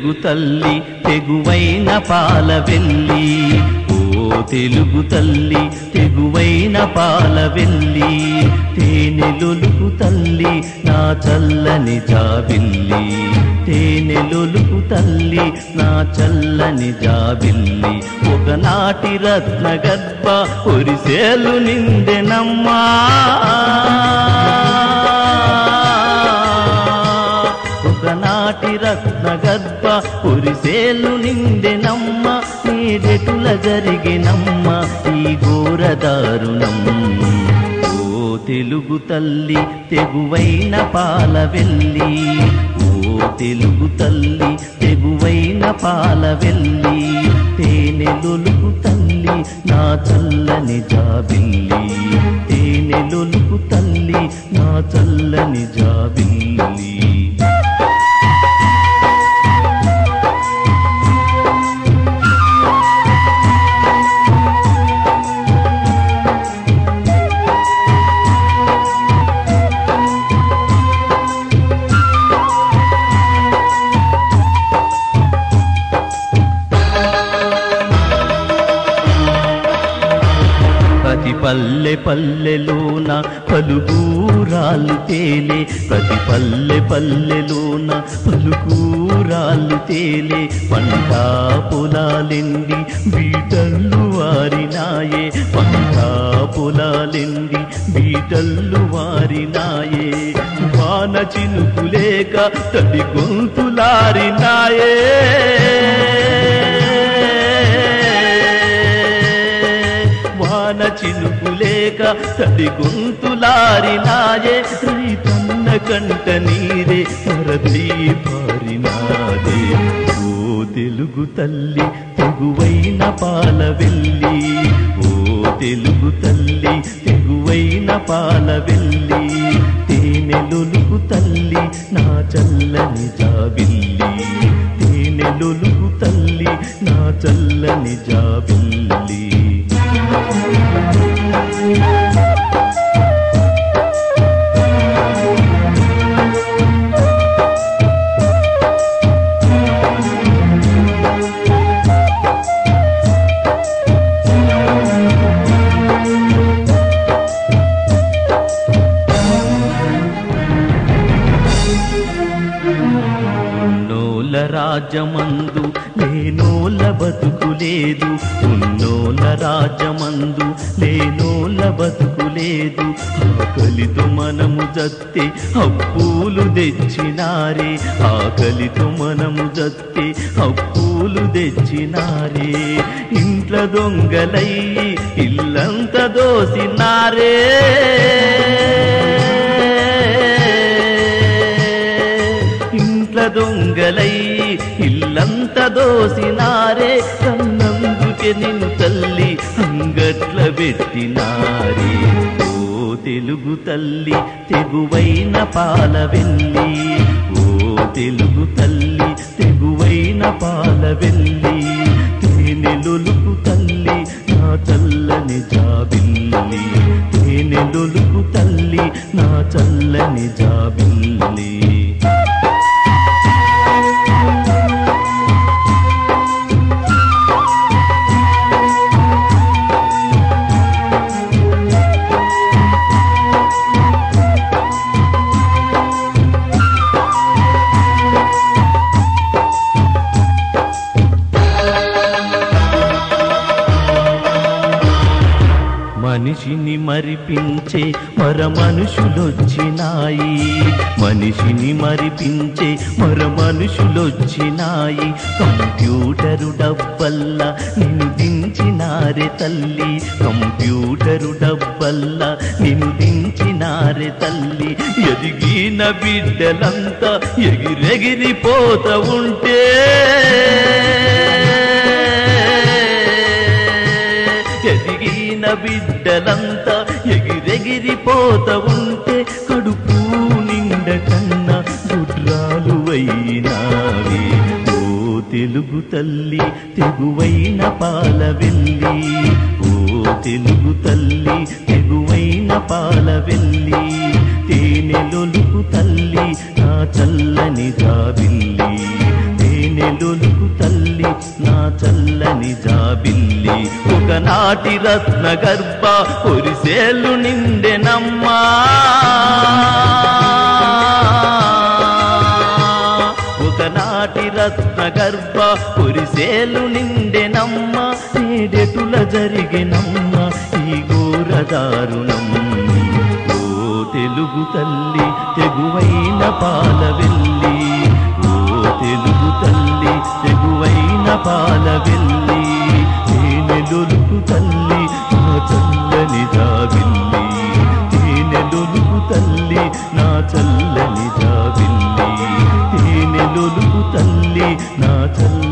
తెలుగు తల్లి తెగువైన పాలవెల్లి, ఓ తెలుగు తల్లి తెగువైన పాలవెల్లి, తేనెలొలుకు తల్లి నా చల్లని జాబిల్లి, తేనెలొలుకు తల్లి నా చల్లని జాబిల్లి. ఒకనాటి రత్న గర్భ ఒరిసేలు నిందెనమ్మా, ఒకనాటి రత్న గర్భ ఒరిసేలు నిందెనమ్మ, నేడెటుల జరిగినమ్మ ఈ ఘోర దారుణం. ఓ తెలుగు తల్లి తెగువైన పాలవెల్లి, ఓ తెలుగు తల్లి తెగువైన పాలవెల్లి, తేనెలొలుకు తల్లి నా చల్లని జాబిల్లి, తేనెలొలుకు తల్లి నా చల్లని జాబిల్లి. ప్రతి పల్లె పల్లెలోన పలుకూరాలు తేలే, ప్రతి పల్లె పల్లెలోన పలుకూరాలు తేలే, పంట పొలాలెండి బీటల్లు వారినాయే, పంట పొలాలెండి బీటల్లు వారినాయే, వాన చినుకులేక తడి గొంతులారినాయే, వాన చినుకులేక తడి గొంతులారినాయే, రైతన్న కంట నీరే వరదై పారినాదే. ఓ తెలుగు తల్లి తెగువైన పాలవెల్లి, ఓ తెలుగు తల్లి తెగువైన పాలవెల్లి, తేనెలొలుకు తల్లి నా చల్లని జాబిల్లి, తేనెలొలుకు తల్లి నా చల్లని జాబిల్లి. ఉన్నోల రాజమందు లేనోల బతుకులేదు, ఉన్నోల రాజమందు లేనోల బతుకులేదు, ఆకలితో మనము జత్తే అప్పులు తెచ్చినారే, ఆకలితో మనము జత్తే అప్పులు తెచ్చినారే, ఇంట్ల దొంగలయ్యి ఇల్లంత దోసినారే, దొంగలయ్యి ఇల్లంత దోసినారే, కన్నందుకే నిన్ను తల్లి అంగట్ల పెట్టినారే. ఓ తెలుగు తల్లి తెగువైన పాలవెల్లి, ఓ తెలుగు తల్లి తెగువైన పాలవెల్లి, తేనెలొలుకు తల్లి నా చల్లని జాబిల్లి, తేనెలొలుకు తల్లి నా చల్లని జాబిల్లి. మనిషిని మరిపించే మర మనుషులొచ్చినాయి, మనిషిని మరిపించే మర మనుషులొచ్చినాయి, కంప్యూటరు డబ్బల్లా నిన్ను దించినారే తల్లి, కంప్యూటరు డబ్బల్లా నిన్ను దించినారే తల్లి, ఎదిగిన బిడ్డలంతా ఎగిరెగిరిపోత ఉంటే, ఎదిగిన బిడ్డలంతా ఎగిరెగిరిపోత ఉంటే, కడుపు నిండ కన్నా గుడ్రాలు అయినావే. ఓ తెలుగు తల్లి తెగువైన పాలవెల్లి, ఓ తెలుగు తల్లి తెగువైన పాలవెల్లి, తేనెలొలుకు తల్లి నా చల్లని జాబిల్లి, తేనెలొలుకు తల్లి నా చల్లని జాబిల్లి ఒకనాటి రత్న గర్భ పొరిసేలు నిండెనమ్మా ఒకనాటి రత్న గర్భ పొరిసేలు నిండెనమ్మ నేడెటుల జరిగెనమ్మ ఈ ఘోర దారుణం ఓ తెలుగు తల్లి తెగువైన పాలవెల్లి ఓ తెలుగు తల్లి తెగువైన పాలవెల్లి తేనెలొలుకు తల్లి నా చల్లని జాబిల్లి తేనెలొలుకు తల్లి నా చల్లని జాబిల్లి తేనెలొలుకు తల్లి నా చల్లని